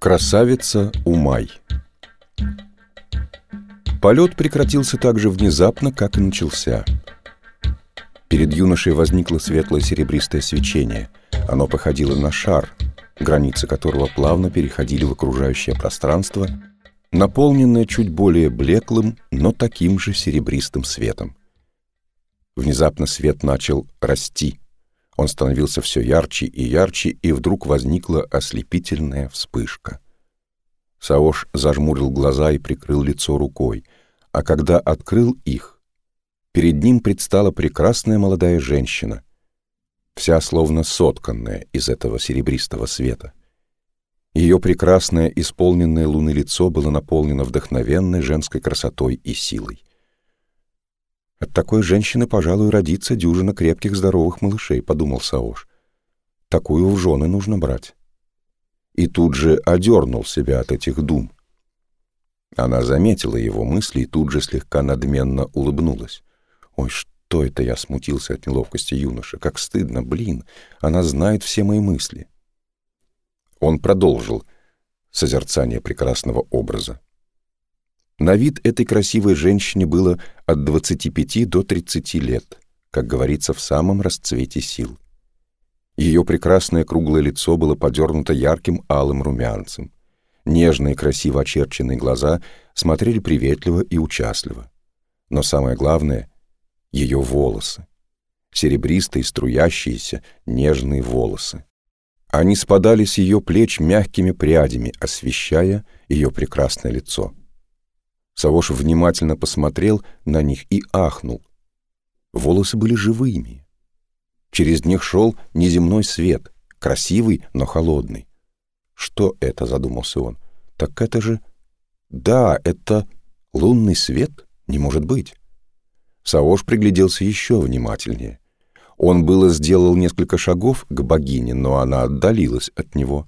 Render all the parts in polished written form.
Красавица Умай. Полет прекратился так же внезапно, как и начался. Перед юношей возникло светлое серебристое свечение. Оно походило на шар, границы которого плавно переходили в окружающее пространство, наполненное чуть более блеклым, но таким же серебристым светом. Внезапно свет начал расти. Он становился все ярче, и вдруг возникла ослепительная вспышка. Саош зажмурил глаза и прикрыл лицо рукой, а когда открыл их, перед ним предстала прекрасная молодая женщина, вся словно сотканная из этого серебристого света. Ее прекрасное, исполненное луны лицо было наполнено вдохновенной женской красотой и силой. «От такой женщины, пожалуй, родится дюжина крепких здоровых малышей», — подумал Саош. «Такую в жены нужно брать». И тут же одернул себя от этих дум. Она заметила его мысли и тут же слегка надменно улыбнулась. «Ой, что это я?» — смутился от неловкости юноша. «Как стыдно, блин! Она знает все мои мысли». Он продолжил созерцание прекрасного образа. На вид этой красивой женщине было от 25 до 30 лет, как говорится, в самом расцвете сил. Ее прекрасное круглое лицо было подернуто ярким алым румянцем. Нежные, красиво очерченные глаза смотрели приветливо и участливо. Но самое главное — ее волосы. Серебристые, струящиеся, нежные волосы. Они спадали с ее плеч мягкими прядями, освещая ее прекрасное лицо. Саош внимательно посмотрел на них и ахнул. Волосы были живыми. Через них шел неземной свет, красивый, но холодный. «Что это?» — задумался он. «Так это же... Да, это лунный свет? Не может быть!» Саош пригляделся еще внимательнее. Он было сделал несколько шагов к богине, но она отдалилась от него.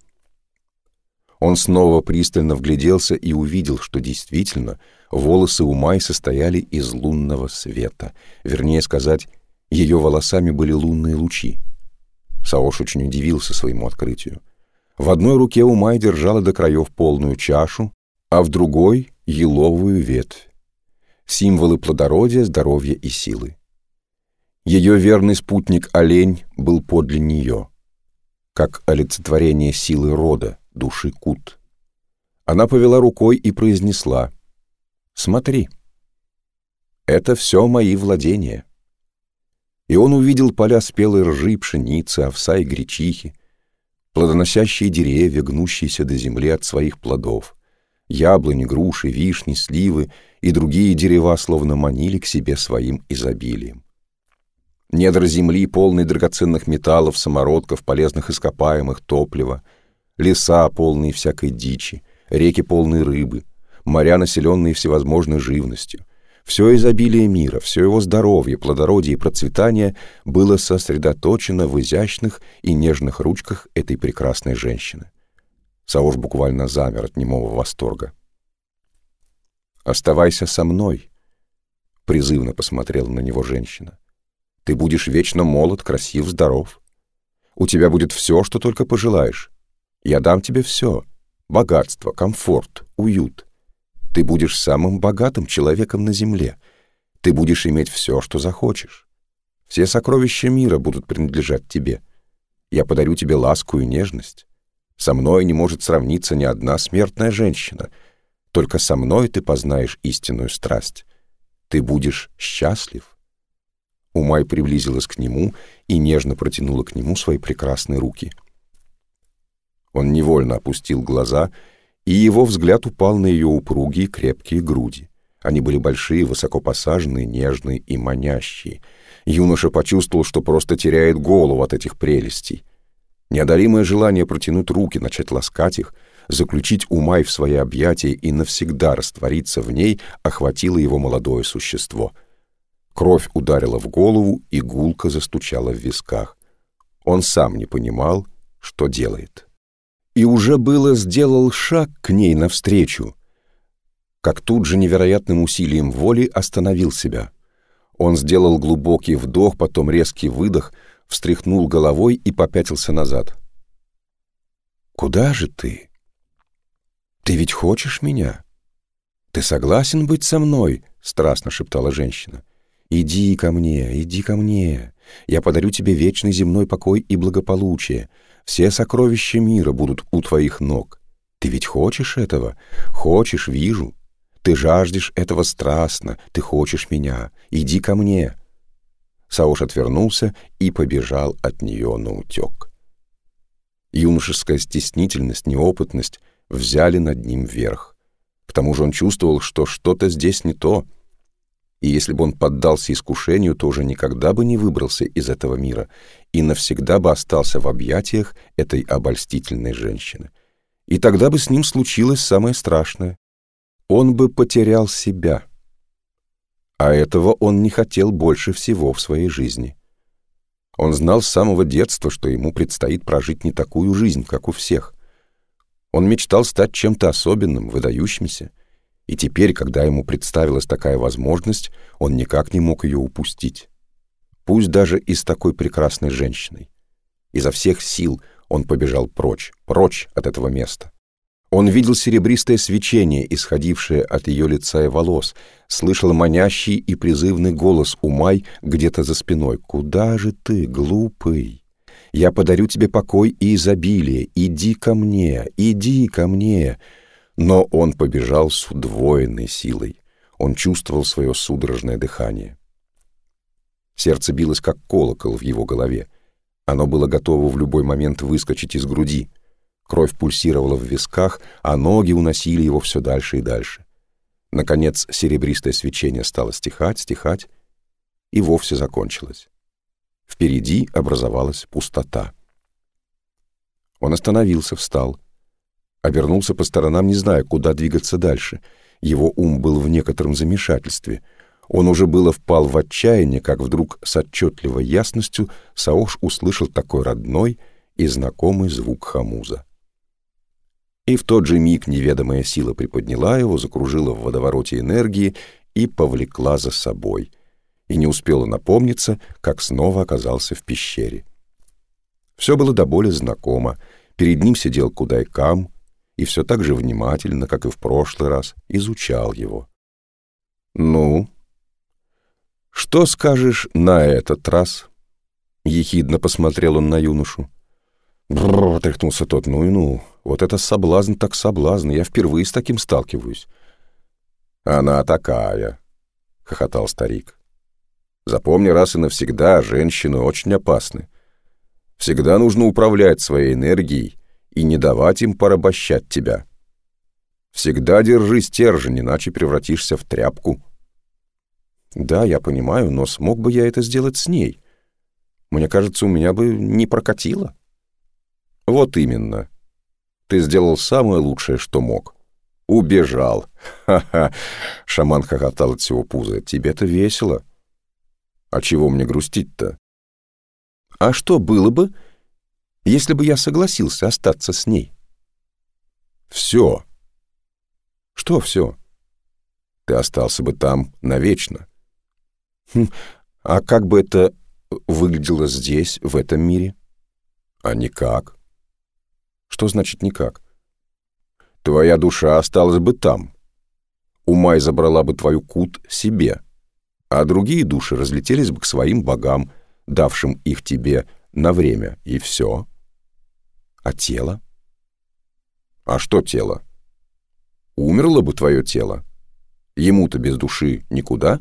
Он снова пристально вгляделся и увидел, что действительно волосы Умай состояли из лунного света. Вернее сказать, ее волосами были лунные лучи. Саош очень удивился своему открытию. В одной руке Умай держала до краев полную чашу, а в другой — еловую ветвь. Символы плодородия, здоровья и силы. Ее верный спутник олень был подле нее, как олицетворение силы рода, души Кут. Она повела рукой и произнесла: «Смотри, это все мои владения». И он увидел поля спелой ржи, пшеницы, овса и гречихи, плодоносящие деревья, гнущиеся до земли от своих плодов, яблони, груши, вишни, сливы и другие дерева словно манили к себе своим изобилием. Недра земли, полные драгоценных металлов, самородков, полезных ископаемых, топлива, леса, полные всякой дичи, реки, полные рыбы, моря, населенные всевозможной живностью. Все изобилие мира, все его здоровье, плодородие и процветание было сосредоточено в изящных и нежных ручках этой прекрасной женщины. Саош буквально замер от немого восторга. «Оставайся со мной», — призывно посмотрела на него женщина. «Ты будешь вечно молод, красив, здоров. У тебя будет все, что только пожелаешь. Я дам тебе все — богатство, комфорт, уют. Ты будешь самым богатым человеком на земле. Ты будешь иметь все, что захочешь. Все сокровища мира будут принадлежать тебе. Я подарю тебе ласку и нежность. Со мной не может сравниться ни одна смертная женщина. Только со мной ты познаешь истинную страсть. Ты будешь счастлив». Умай приблизилась к нему и нежно протянула к нему свои прекрасные руки. Он невольно опустил глаза, и его взгляд упал на ее упругие крепкие груди. Они были большие, высоко посаженные, нежные и манящие. Юноша почувствовал, что просто теряет голову от этих прелестей. Неодолимое желание протянуть руки, начать ласкать их, заключить Умай в свои объятия и навсегда раствориться в ней охватило его молодое существо. Кровь ударила в голову, и гулко застучала в висках. Он сам не понимал, что делает. И уже было сделал шаг к ней навстречу, как тут же невероятным усилием воли остановил себя. Он сделал глубокий вдох, потом резкий выдох, встряхнул головой и попятился назад. «Куда же ты?» «Ты ведь хочешь меня? Ты согласен быть со мной?» — страстно шептала женщина. «Иди ко мне, иди ко мне. Я подарю тебе вечный земной покой и благополучие. Все сокровища мира будут у твоих ног. Ты ведь хочешь этого? Хочешь, вижу. Ты жаждешь этого страстно, ты хочешь меня. Иди ко мне». Саош отвернулся и побежал от нее наутек. Юношеская стеснительность, неопытность взяли над ним верх. К тому же он чувствовал, что что-то здесь не то. И если бы он поддался искушению, то уже никогда бы не выбрался из этого мира и навсегда бы остался в объятиях этой обольстительной женщины. И тогда бы с ним случилось самое страшное. Он бы потерял себя. А этого он не хотел больше всего в своей жизни. Он знал с самого детства, что ему предстоит прожить не такую жизнь, как у всех. Он мечтал стать чем-то особенным, выдающимся. И теперь, когда ему представилась такая возможность, он никак не мог ее упустить. Пусть даже и с такой прекрасной женщиной. Изо всех сил он побежал прочь, прочь от этого места. Он видел серебристое свечение, исходившее от ее лица и волос, слышал манящий и призывный голос Умай где-то за спиной. «Куда же ты, глупый? Я подарю тебе покой и изобилие. Иди ко мне, иди ко мне». Но он побежал с удвоенной силой. Он чувствовал свое судорожное дыхание. Сердце билось, как колокол в его голове. Оно было готово в любой момент выскочить из груди. Кровь пульсировала в висках, а ноги уносили его все дальше и дальше. Наконец серебристое свечение стало стихать, стихать, и вовсе закончилось. Впереди образовалась пустота. Он остановился, встал, обернулся по сторонам, не зная, куда двигаться дальше. Его ум был в некотором замешательстве. Он уже было впал в отчаяние, как вдруг с отчетливой ясностью Саош услышал такой родной и знакомый звук хамуза. И в тот же миг неведомая сила приподняла его, закружила в водовороте энергии и повлекла за собой. И не успела напомниться, как снова оказался в пещере. Все было до боли знакомо. Перед ним сидел Кудайкам и все так же внимательно, как и в прошлый раз, изучал его. «Ну, что скажешь на этот раз?» Ехидно посмотрел он на юношу. «Бррр», — отряхнулся тот, «ну и ну, вот это соблазн так соблазн, я впервые с таким сталкиваюсь». «Она такая», — хохотал старик. «Запомни раз и навсегда, женщины очень опасны. Всегда нужно управлять своей энергией и не давать им порабощать тебя. Всегда держи стержень, иначе превратишься в тряпку». «Да, я понимаю, но смог бы я это сделать с ней? Мне кажется, у меня бы не прокатило». «Вот именно. Ты сделал самое лучшее, что мог. Убежал. Ха-ха!» Шаман хохотал от всего пуза. «Тебе-то весело. А чего мне грустить-то?» «А что было бы, если бы я согласился остаться с ней?» «Все». «Что все?» «Ты остался бы там навечно». «А как бы это выглядело здесь, в этом мире?» «А никак». «Что значит никак?» «Твоя душа осталась бы там. Умай забрала бы твою кут себе, а другие души разлетелись бы к своим богам, давшим их тебе на время, и все». «А тело?» «А что тело? Умерло бы твое тело. Ему-то без души никуда».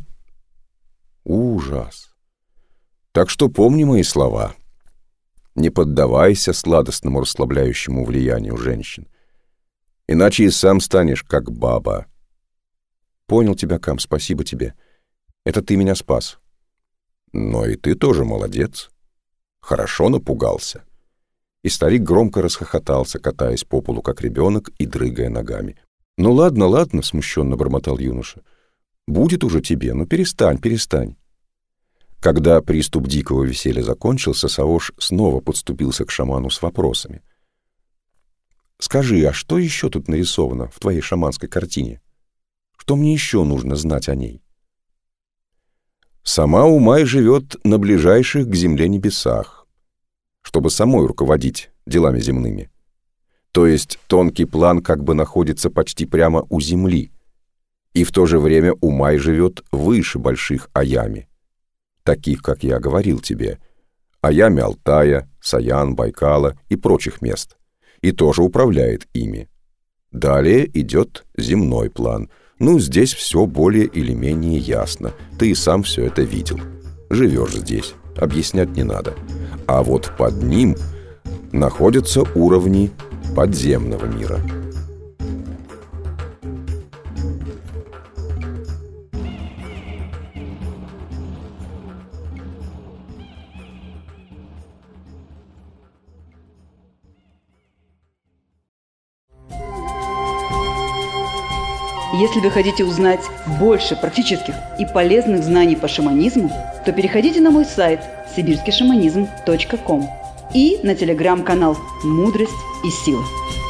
«Ужас! Так что помни мои слова. Не поддавайся сладостному расслабляющему влиянию женщин, иначе и сам станешь как баба». «Понял тебя, Кам, спасибо тебе. Это ты меня спас». «Но и ты тоже молодец. Хорошо напугался». И старик громко расхохотался, катаясь по полу, как ребенок, и дрыгая ногами. «Ну ладно, ладно», — смущенно бормотал юноша. «Будет уже тебе, ну перестань, перестань». Когда приступ дикого веселья закончился, Саош снова подступился к шаману с вопросами. «Скажи, а что еще тут нарисовано в твоей шаманской картине? Что мне еще нужно знать о ней?» «Сама Умай живет на ближайших к земле небесах, чтобы самой руководить делами земными. То есть тонкий план как бы находится почти прямо у Земли, и в то же время Умай живет выше больших Аями, таких, как я говорил тебе, Аями Алтая, Саян, Байкала и прочих мест, и тоже управляет ими. Далее идет земной план. Здесь все более или менее ясно. Ты и сам все это видел. Живешь здесь, объяснять не надо. А вот под ним находятся уровни подземного мира. Если вы хотите узнать больше практических и полезных знаний по шаманизму, то переходите на мой сайт sibirskyshamanizm.com и на телеграм-канал «Мудрость и сила».